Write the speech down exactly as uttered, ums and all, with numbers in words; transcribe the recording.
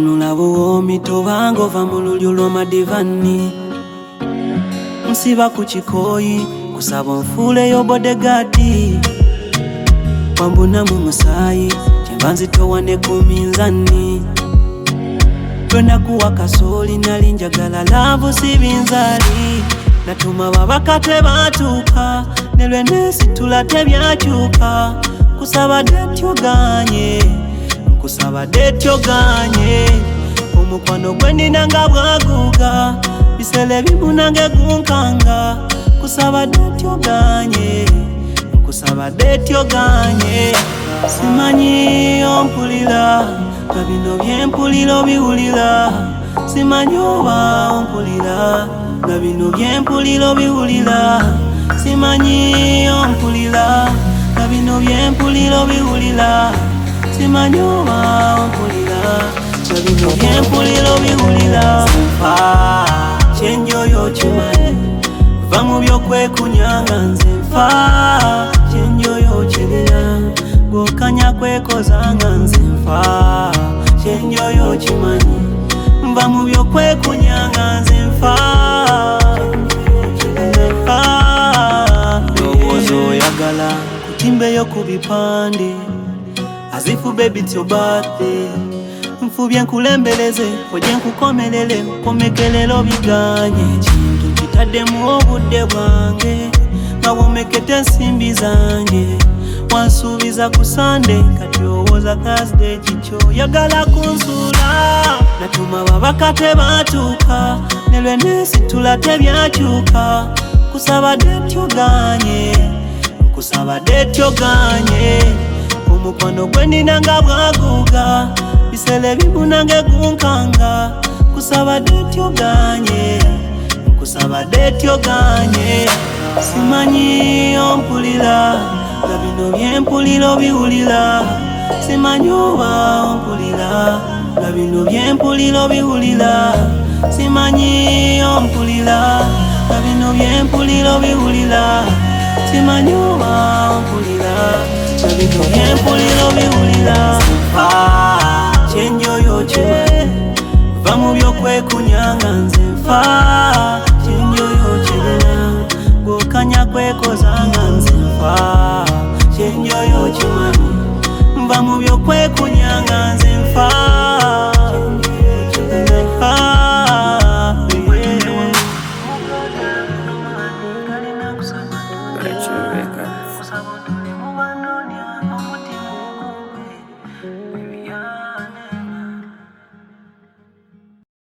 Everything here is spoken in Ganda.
Tunula buwomi tobanga ova mu lulyo lw'amadivani. Nsiba ku kikoyi kusaba nfuuleyo bodegadi. Wambuna mu musaayi kyemba nzitowa ne ku minzani. Lwenakuwa kasooli nali njagala laavu si binzaali. Natuma babaka tebatuuka ne lweneesitula tebyakyuka. Kusaba deti oganye, kusaba deti oganye. Omukwano gwe nina nga bwaguuga, bisele bimu nange gunkanga. Kusaba deti oganye, kusaba deti oganye. Simanyi ompulira, nga bino byempulira obiwulira. Simanyi oba ompulira, nga bino byempulira obiwulira. Simanyi ompulira, nga bino byempulira obiwulira. Simanyi oba ompulira, nga bino byempulira obiwulira. Nfa kyenjoyo kimanyi, va mu byokwekunyanga nze nfa kyenjoyo kirina. Gwokanya kwekozanga nze nfa kyenjoyo kimanyi, va mu byokwekunyanga nze nfa. Ndowooza oyagala kutimbeyo ku bipande, as if baby it's your birthday. Nfubye nkulembereze oje nkukomerere nkomekerero biganye. Ekintu nkitaddemu obudde bwange nga bwomeketa ensimbi zange. Wansuubiza ku Sunday kati owooza Thursday kikyo yagala kunsuula. Natuma babaka tebatuuka ne lweneesitula tebyakyuka. Kusaba deti oganye, kusaba deti oganye. Omukwano gwe nina nga bwaguuga, bisele bimu nange gunkanga. Kusaba deti oganye, kusaba deti oganye. Simanyi ompulira, nga bino byempulira obiwulira. Simanyi oba ompulira, nga bino byempulira obiwulira. Simanyi ompulira, nga bino byempulira obiwulira. Simanyi oba ompulira, nga bino byempulira obiwulira. Nfa kyenjoyo kimanyi, va mu byokwekunyanga nze nfa kyenjoyo kirina. Gwokanya kwekozanga nze nfa kyenjoyo kimanyi, va mu byokwekunyanga nze nfa. Retro Records.